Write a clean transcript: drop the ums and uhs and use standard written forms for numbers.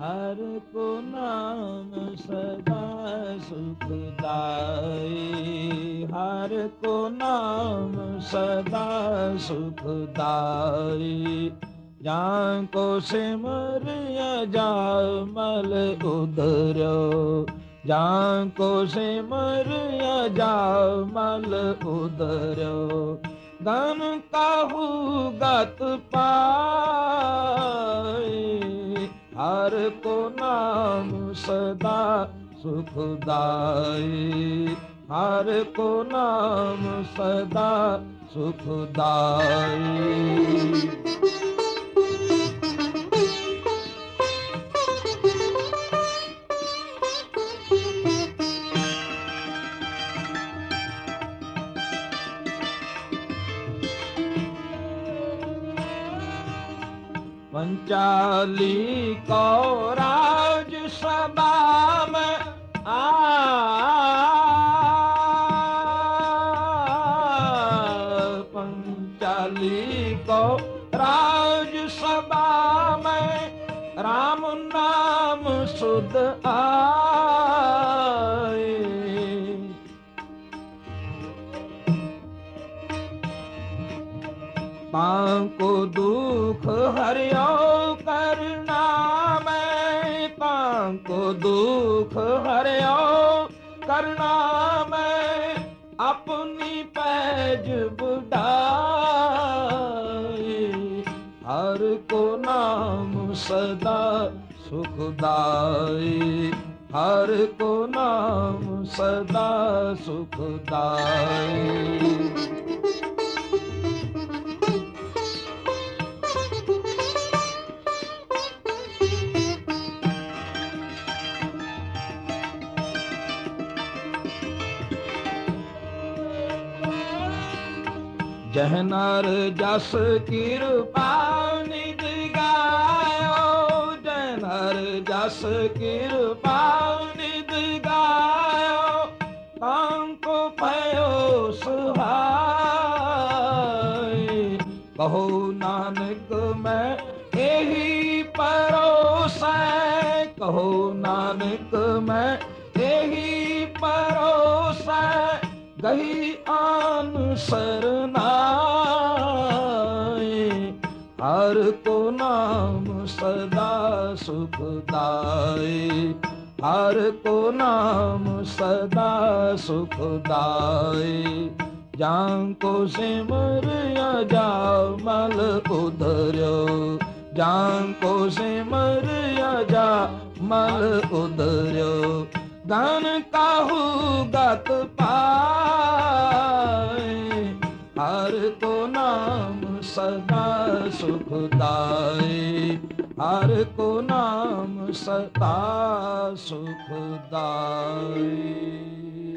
हर को नाम सदा सुखदाई, हर को नाम सदा सुखदाई। जाको सिमरिया जामल उधर्यो, जाको सिमरिया जामल उधर्यो। धन काहू गत पाए, हर को नाम सदा सुखदाई, हर को नाम सदा सुखदाई। पंचाली को राज सभा में पंचाली को राज सभा में राम नाम सुध आए। ताको दुख हरियो करना में, ताको दुख हरियो करना में, अपनी पैज बुढ़ाई। हर को नाम सदा सुखदाई, हर को नाम सदा सुखदाई। जह नर जस कृपा निधि गायो, जह नर जस कृपा निधि गायो। तांको भयो सुहाई, कहो नानक मैं यही परोसै, कहो नानक मैं यही परोसै। गही आन सरनाई, हर को नाम सदा सुखदाई, हर को नाम सदा सुखदाई। जाको सिमरिया जामल उधर्यो, जाको सिमरिया जामल उधर्यो। धन काहू गत पाए, हर को नाम सदा सुखदाई, हर को नाम सदा सुखदाई।